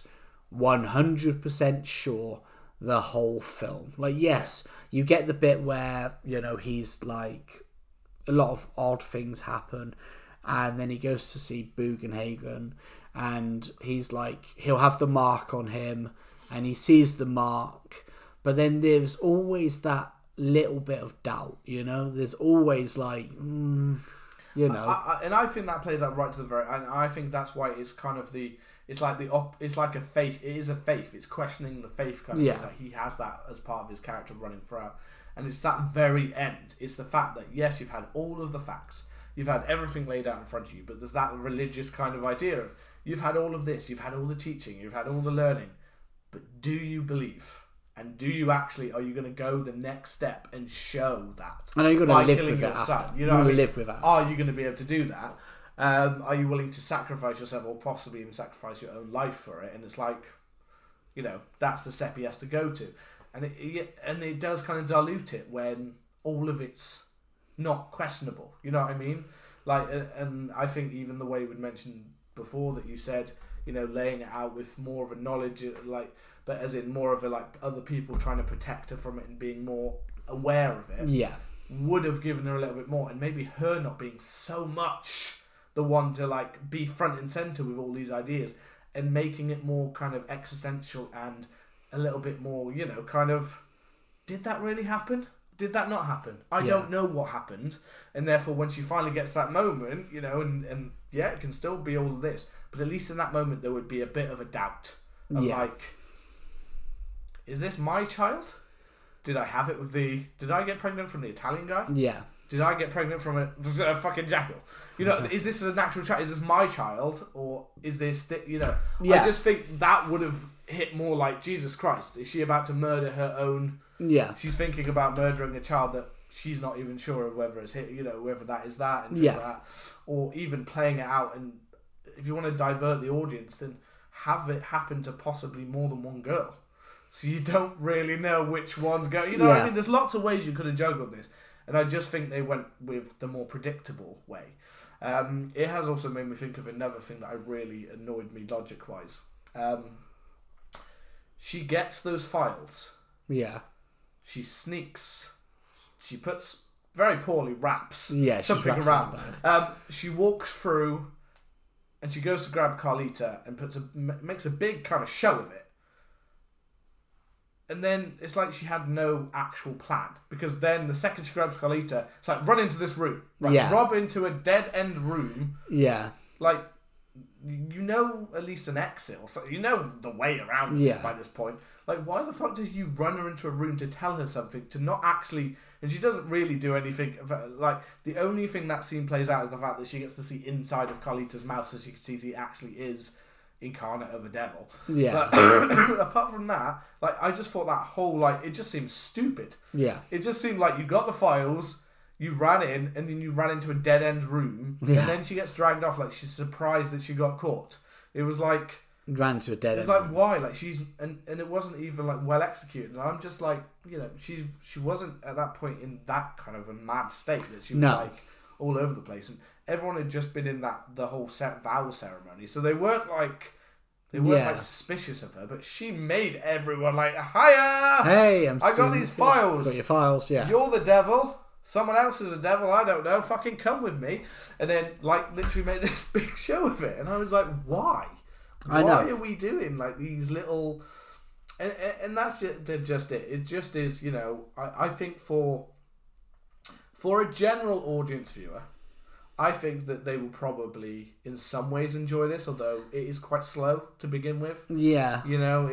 100% sure the whole film. Like, yes, you get the bit where he's like, a lot of odd things happen, and then he goes to see Bugenhagen, and he's like, he'll have the mark on him, and he sees the mark, but then there's always that little bit of doubt. There's always like, You know, and I think that plays out right to the very. And I think that's why it's kind of it's like a faith. It is a faith. It's questioning the faith kind of thing. Like he has that as part of his character running throughout. And it's that very end. It's the fact that, yes, you've had all of the facts. You've had everything laid out in front of you. But there's that religious kind of idea of, you've had all of this. You've had all the teaching. You've had all the learning. But do you believe? And do you actually, are you going to go the next step and show that? I know you're going to live with it after. You know what I mean? Live with that. Are you going to be able to do that? Are you willing to sacrifice yourself, or possibly even sacrifice your own life for it? And it's like, you know, that's the step he has to go to. And it does kind of dilute it when all of it's not questionable. You know what I mean? Like, and I think even the way we'd mentioned before that you said, you know, laying it out with more of a knowledge, like, but as in more of a, like, other people trying to protect her from it and being more aware of it. Yeah. Would have given her a little bit more, and maybe her not being so much the one to, like, be front and center with all these ideas, and making it more kind of existential and a little bit more, you know, kind of, did that really happen? Did that not happen? I don't know what happened. And therefore, when she finally gets that moment, you know, and yeah, it can still be all of this. But at least in that moment, there would be a bit of a doubt of like, is this my child? Did I have it with did I get pregnant from the Italian guy? Yeah. Did I get pregnant from a fucking jackal? You know, is this a natural child? Is this my child? Or is this, you know? I just think that would have hit more like, Jesus Christ, is she about to murder her own? Yeah. She's thinking about murdering a child that she's not even sure of whether it's hit, you know, whether that is that and things like that. Or even playing it out, and if you want to divert the audience, then have it happen to possibly more than one girl. So you don't really know which one's going. You know what I mean? There's lots of ways you could have juggled this. And I just think they went with the more predictable way. It has also made me think of another thing that really annoyed me logic-wise. She gets those files. Yeah. She sneaks. She puts very poorly wraps something around. She walks through, and she goes to grab Carlita and makes a big kind of show of it. And then it's like she had no actual plan, because then the second she grabs Carlita, it's like, run into this room, rob into a dead end room. Yeah, like, you know, at least an exit, or so you know the way around this by this point. Like, why the fuck did you run her into a room to tell her something, to not actually? And she doesn't really do anything. Like, the only thing that scene plays out is the fact that she gets to see inside of Carlita's mouth, so she can see he actually is incarnate of a devil. Yeah. But apart from that, like, I just thought that whole, like, it just seemed stupid. Yeah. It just seemed like you got the files, you ran in, and then you ran into a dead end room, and then she gets dragged off like she's surprised that she got caught. It was like, ran to a dead end. It's like, why? Like, she's and it wasn't even like well executed. And I'm just like, you know, she wasn't at that point in that kind of a mad state that she was like all over the place, and everyone had just been in the whole vow ceremony, so they weren't like suspicious of her, but she made everyone like, hiya! Hey, I got these files. Got your files, yeah. You're the devil. Someone else is a devil. I don't know. Fucking come with me. And then, like, literally made this big show of it, and I was like, why? Why are we doing like these little? And that's just it. It just is, you know. I think for a general audience viewer, I think that they will probably, in some ways, enjoy this. Although it is quite slow to begin with. Yeah. You know,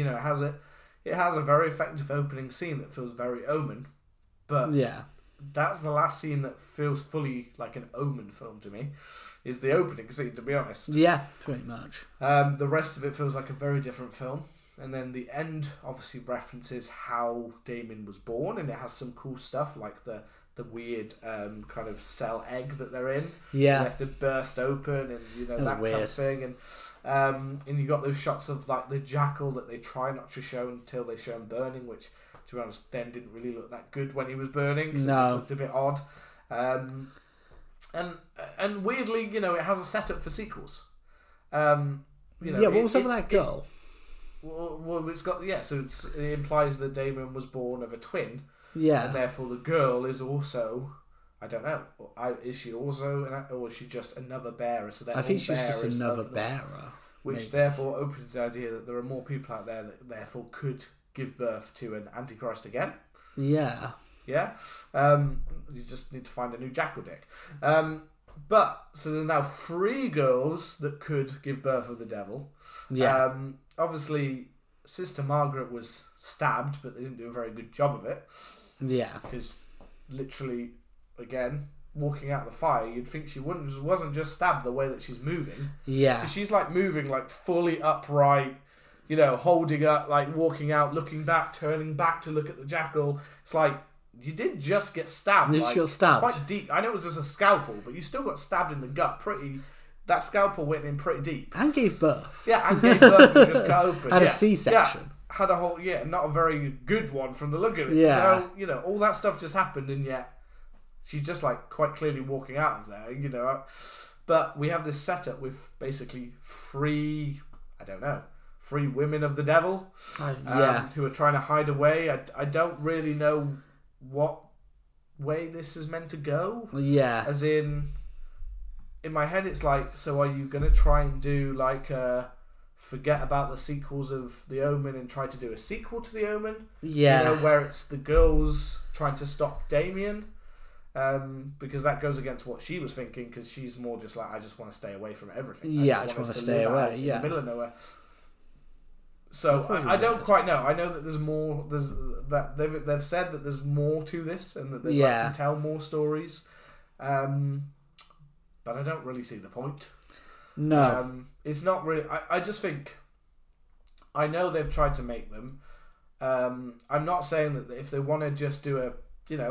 it has a very effective opening scene that feels very Omen, but that's the last scene that feels fully like an Omen film to me. Is the opening scene, to be honest. Yeah, pretty much. The rest of it feels like a very different film. And then the end obviously references how Damon was born, and it has some cool stuff like the weird kind of cell egg that they're in. Yeah. They have to burst open, and you know that kind of thing. And you got those shots of like the jackal that they try not to show until they show him burning, which, to be honest, then didn't really look that good when he was burning. Cause it just looked a bit odd. And weirdly, you know, it has a setup for sequels. You know, what was up with that girl? Well, it's got so it implies that Damon was born of a twin. Yeah, and therefore the girl is also, I don't know, is she also, or is she just another bearer? So I think she's just another bearer, which therefore opens the idea that there are more people out there that therefore could give birth to an Antichrist again. Yeah. Yeah, you just need to find a new jackal dick. But so there's now 3 girls that could give birth of the devil. Yeah. Obviously, Sister Margaret was stabbed, but they didn't do a very good job of it. Yeah. Because literally, again, walking out the fire, you'd think she wasn't just stabbed the way that she's moving. Yeah. She's like moving like fully upright, you know, holding up, like walking out, looking back, turning back to look at the jackal. It's like, you did just get stabbed. You like, got stabbed. Quite deep. I know it was just a scalpel, but you still got stabbed in the gut that scalpel went in pretty deep. And gave birth. Yeah, and gave birth and just cut open. Had a C-section. Yeah, had a whole, not a very good one from the look of it. Yeah. So, you know, all that stuff just happened, and yet she's just like quite clearly walking out of there, you know. But we have this setup with basically 3 women of the devil who are trying to hide away. I don't really know what way this is meant to go. Yeah. As in my head it's like, so are you going to try and do like forget about the sequels of The Omen and try to do a sequel to The Omen? Yeah. You know, where it's the girls trying to stop Damien. Because that goes against what she was thinking, because she's more just like, I just want to stay away from everything. I just want to stay away. In the middle of nowhere. So I don't quite know. I know that there's more. They've said that there's more to this, and that they'd like to tell more stories. But I don't really see the point. No, it's not really. I just think. I know they've tried to make them. I'm not saying that if they want to just do a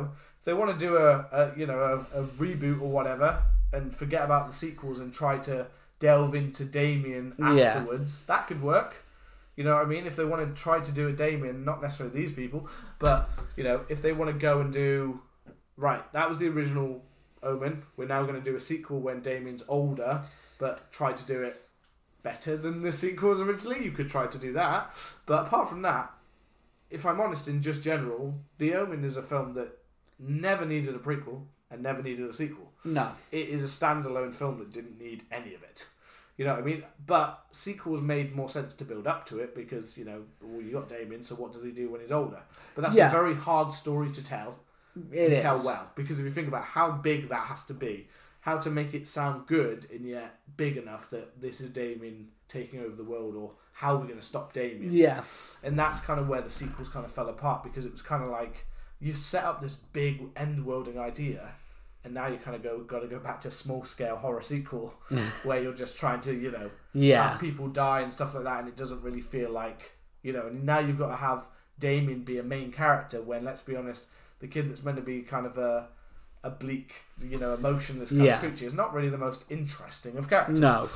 reboot or whatever and forget about the sequels and try to delve into Damien afterwards, that could work. You know what I mean? If they want to try to do a Damien, not necessarily these people, but, you know, if they want to go and do... Right, that was the original Omen. We're now going to do a sequel when Damien's older, but try to do it better than the sequels originally. You could try to do that. But apart from that, if I'm honest, in just general, The Omen is a film that never needed a prequel and never needed a sequel. No. It is a standalone film that didn't need any of it. You know what I mean? But sequels made more sense to build up to it because, you know, well, you got Damien, so what does he do when he's older? But that's a very hard story to tell. Tell well. Because if you think about how big that has to be, how to make it sound good and yet big enough that this is Damien taking over the world, or how are we going to stop Damien? Yeah. And that's kind of where the sequels kind of fell apart, because it was kind of like, you've set up this big end-worlding idea, and now you kind of got to go back to small-scale horror sequel where you're just trying to, you know, have people die and stuff like that, and it doesn't really feel like, you know, and now you've got to have Damien be a main character when, let's be honest, the kid that's meant to be kind of a bleak, you know, emotionless kind of creature is not really the most interesting of characters. No.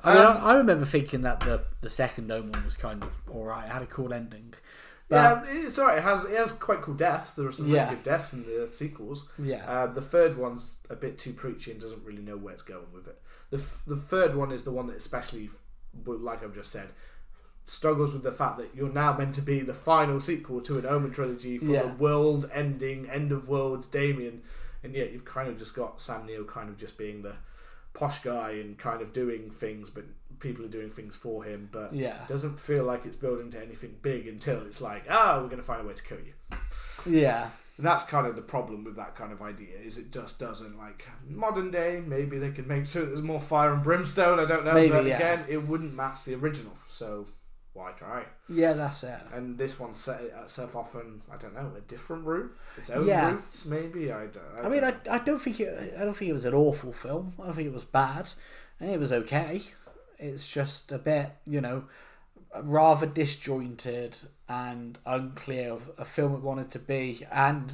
I remember thinking that the second Omen was kind of alright. It had a cool ending. Yeah, it's alright. It has quite cool deaths. There are some really good deaths in the sequels. Yeah. The third one's a bit too preachy and doesn't really know where it's going with it. The third one is the one that especially, like I've just said, struggles with the fact that you're now meant to be the final sequel to an Omen trilogy for the world-ending, end-of-worlds Damien, and yet you've kind of just got Sam Neill kind of just being the posh guy and kind of doing things, but people are doing things for him, but it doesn't feel like it's building to anything big until it's like, we're going to find a way to kill you. Yeah. And that's kind of the problem with that kind of idea, is it just doesn't, like, modern day, maybe they could make so there's more fire and brimstone, I don't know, but again, it wouldn't match the original, so why try? Yeah, that's it. And this one set itself off on, I don't know, a different route, its own routes, maybe. I don't think it was an awful film. I don't think it was bad. I think it was okay. It's just a bit, you know, rather disjointed and unclear of a film it wanted to be, and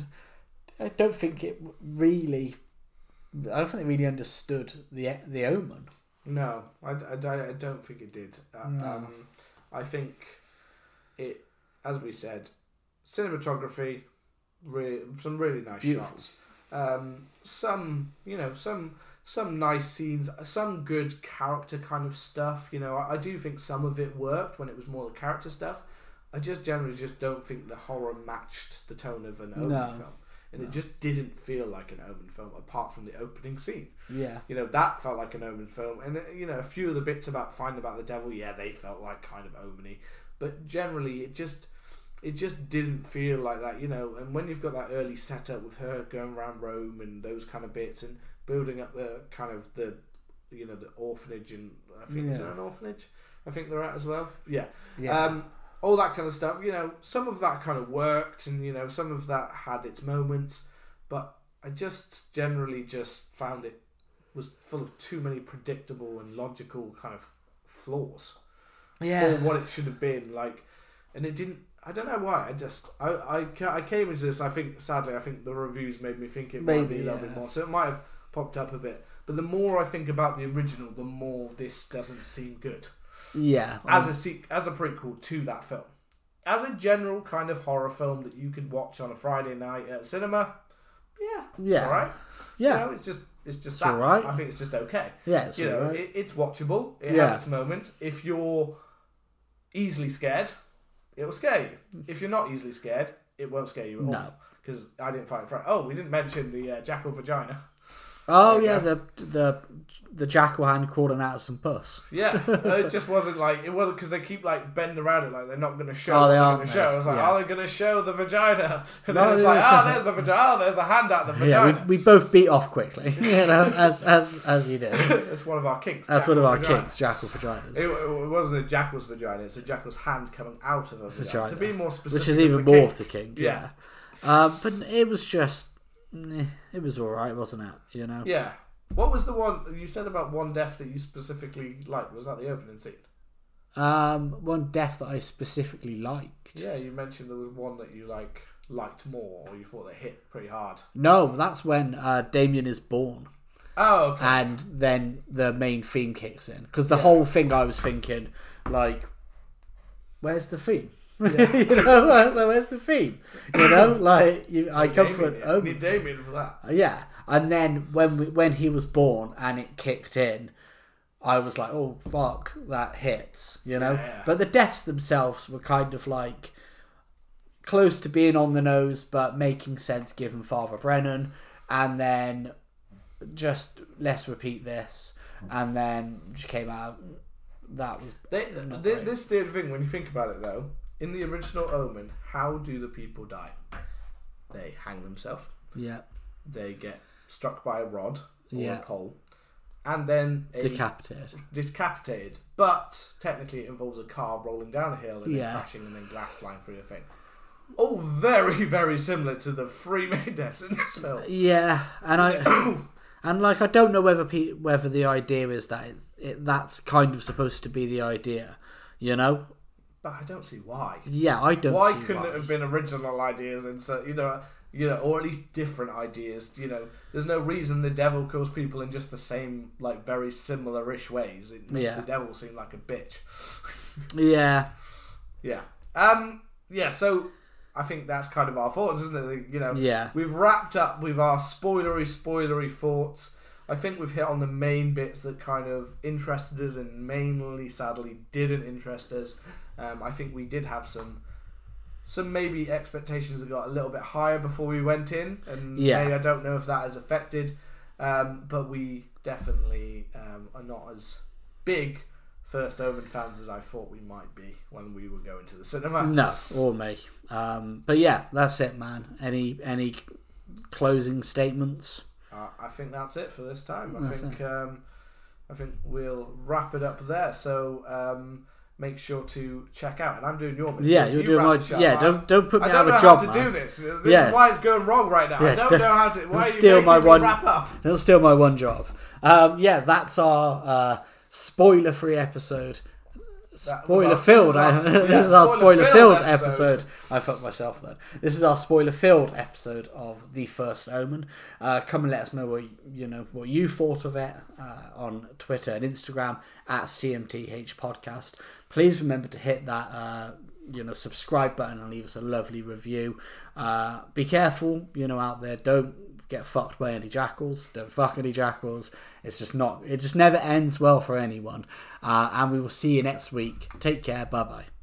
I don't think they really understood the Omen. No, I don't think it did. No. I think it, as we said, cinematography, some really nice shots. Some nice scenes, some good character kind of stuff. You know, I do think some of it worked when it was more the character stuff. I just generally don't think the horror matched the tone of an Omen film. And it just didn't feel like an Omen film, apart from the opening scene. Yeah. You know, that felt like an Omen film. And, you know, a few of the bits about finding about the devil, they felt like kind of Omen-y. But generally, it just didn't feel like that, you know. And when you've got that early setup with her going around Rome and those kind of bits and building up the kind of the orphanage, and I think is there an orphanage? I think they're at as well. Yeah. All that kind of stuff. You know, some of that kind of worked, and you know, some of that had its moments, but I just generally just found it was full of too many predictable and logical kind of flaws. Yeah. For what it should have been like, and it didn't. I don't know why. I came into this. I think sadly, the reviews made me think it might be a little bit more. So it might have popped up a bit. But the more I think about the original, the more this doesn't seem good. Yeah. As a prequel to that film, as a general kind of horror film that you could watch on a Friday night at cinema, it's all right. Yeah. You know, it's just that. All right. I think it's just okay. Yeah, it's all right. It's watchable. It has its moments. If you're easily scared, it will scare you. If you're not easily scared, it won't scare you at all. No. Because I didn't find it frightened. Oh, we didn't mention the jackal vagina. Oh yeah, the jackal hand crawling out of some pus. Yeah, it just wasn't like, it wasn't because they keep like bending around it like they're not going to show. Oh, they aren't going to show. I was like, are they going to show the vagina? And then it's like, there's the vagina. Oh, there's the hand out the vagina. Yeah, we both beat off quickly, you know, as you do. It's one of our kinks. That's one of our kinks, jackal vaginas. It wasn't a jackal's vagina. It's a jackal's hand coming out of a vagina. To be more specific, which is even more of the kink. Yeah. But it was just. It was alright, wasn't it? You know? Yeah. What was the one you said about one death that you specifically liked? Was that the opening scene? One death that I specifically liked. Yeah, you mentioned there was one that you liked more, or you thought they hit pretty hard. No, that's when Damien is born. Oh, okay. And then the main theme kicks in. Because the whole thing I was thinking, like, where's the theme? Yeah. You know, so where's the theme? You know, like I come from an omen. Need Damien for that. Yeah, and then when he was born and it kicked in, I was like, oh fuck, that hits. You know, but the deaths themselves were kind of like close to being on the nose, but making sense given Father Brennan, and then just let's repeat this, and then just came out. That was this the thing when you think about it though. In the original Omen, how do the people die? They hang themselves. Yeah. They get struck by a rod or a pole. And then... Decapitated. But technically it involves a car rolling down a hill and then crashing and then glass flying through your thing. All very, very similar to the three main deaths in this film. Yeah. And I don't know whether the idea is that that's kind of supposed to be the idea. You know? But I don't see why. Yeah, I don't see why. Why couldn't it have been original ideas and so, you know, or at least different ideas, you know. There's no reason the devil kills people in just the same, like, very similar-ish ways. It makes the devil seem like a bitch. Yeah. Yeah. Yeah, so I think that's kind of our thoughts, isn't it? You know, we've wrapped up with our spoilery thoughts. I think we've hit on the main bits that kind of interested us and mainly, sadly, didn't interest us. I think we did have some maybe expectations that got a little bit higher before we went in, and maybe I don't know if that has affected, but we definitely are not as big First Omen fans as I thought we might be when we were going to the cinema. No, or me. But yeah, that's it, man. Any closing statements? I think that's it for this time. I think we'll wrap it up there. So. Make sure to check out, and I'm doing your bit. Yeah, you're doing my. Yeah, don't put me out of a job. I don't know how to do this. This is why it's going wrong right now. I don't know how to. Why are you making me wrap up? Don't steal my one job. That's our spoiler-free episode. Spoiler-filled. This is our spoiler-filled episode. I fucked myself then. This is our spoiler-filled episode of The First Omen. Come and let us know what you thought of it on Twitter and Instagram at CMTH Podcast. Please remember to hit that subscribe button and leave us a lovely review. Be careful, out there. Don't get fucked by any jackals. Don't fuck any jackals. It just never ends well for anyone. And we will see you next week. Take care. Bye bye.